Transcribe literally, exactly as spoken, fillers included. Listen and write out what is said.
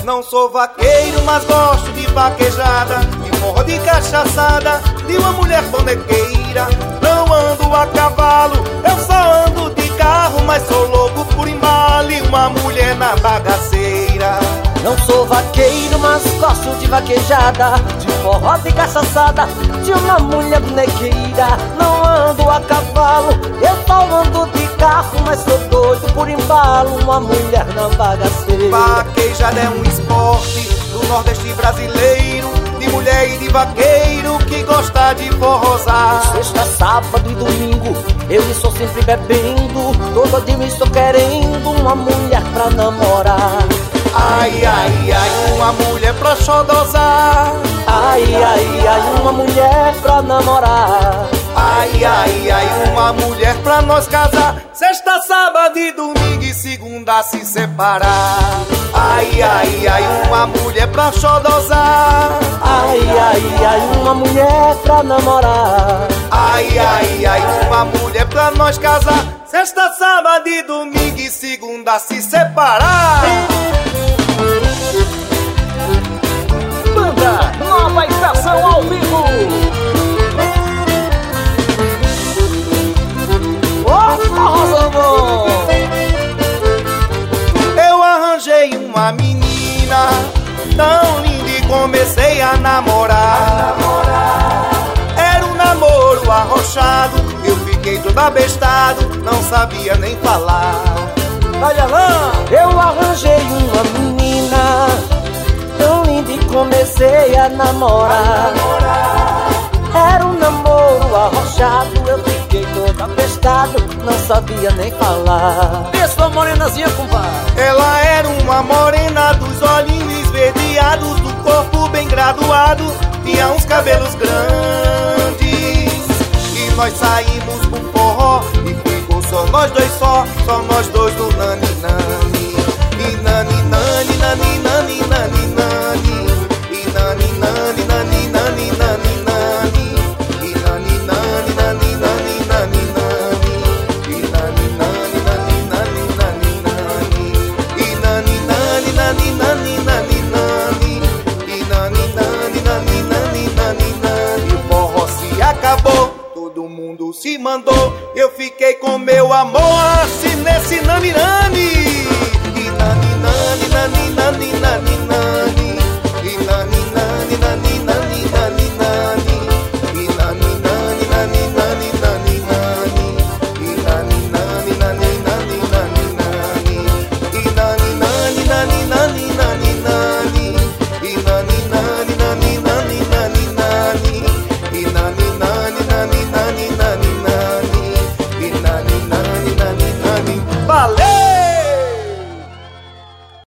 Não sou vaqueiro, mas gosto de vaquejada, de forró, de cachaçada, de uma mulher bonequeira. Não ando a cavalo, eu só ando de carro, mas sou louco por embalo e uma mulher na bagaceira. Não sou vaqueiro, mas gosto de vaquejada, de forró, de cachaçada, de uma mulher bonequeira. Não ando a cavalo, eu só ando de carro, mas sou doido por embalo, uma mulher na bagaceira. Vaquejada é um esporte do Nordeste brasileiro, de mulher e de vaqueiro que gosta de forrosar. Sexta, sábado e domingo eu estou sempre bebendo, todo dia estou querendo uma mulher pra namorar. Ai, ai, ai, uma mulher pra xodosar. Ai, ai, ai, uma mulher pra namorar. Ai, ai, ai, uma mulher pra nós casar. Sexta, sábado e domingo e segunda se separar. Ai, ai, ai, uma mulher pra xodosar. Ai, ai, ai, uma mulher pra namorar. Ai, ai, ai, uma mulher pra nós casar. Sexta, sábado e domingo e segunda se separar. Banda Nova Estação ao vivo. Eu arranjei uma menina tão linda e comecei a namorar. Era um namoro arrochado, eu fiquei todo abestado, não sabia nem falar. Olha lá! Eu arranjei uma menina tão linda e comecei a namorar. Era um namoro arrochado, eu fiquei todo apestado, não sabia nem falar. Pessoa morenazinha, compadre. Ela era uma morena dos olhinhos esverdeados, do corpo bem graduado, tinha uns cabelos grandes. E nós saímos pro forró e ficou só nós dois só, só nós dois no